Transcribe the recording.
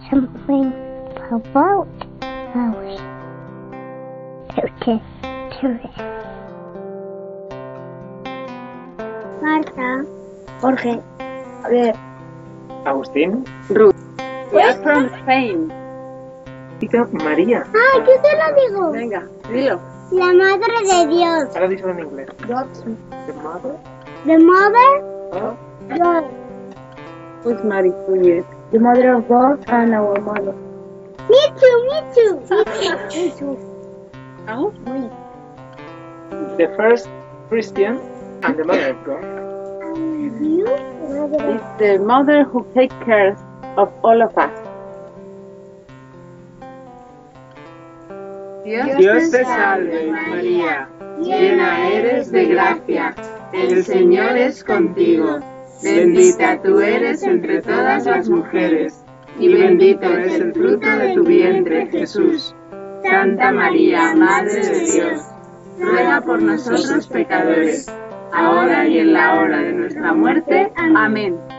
something about house. Marta, Jorge, Javier, Agustín, Ruth. We are from Spain. Chica María. ¡Ay, yo te lo digo! Venga, dilo. La madre de Dios. Ahora díselo en inglés. God. The mother The mother of God. Who's Mary Juliet? The mother of God and our mother. Me too, me too. Me too. ¿No? the first Christian and the mother of God. You? It's the mother who takes care of all of us. Dios te salve, María, llena eres de gracia, el Señor es contigo. Bendita tú eres entre todas las mujeres, y bendito es el fruto de tu vientre, Jesús. Santa María, Madre de Dios, ruega por nosotros pecadores, ahora y en la hora de nuestra muerte. Amén.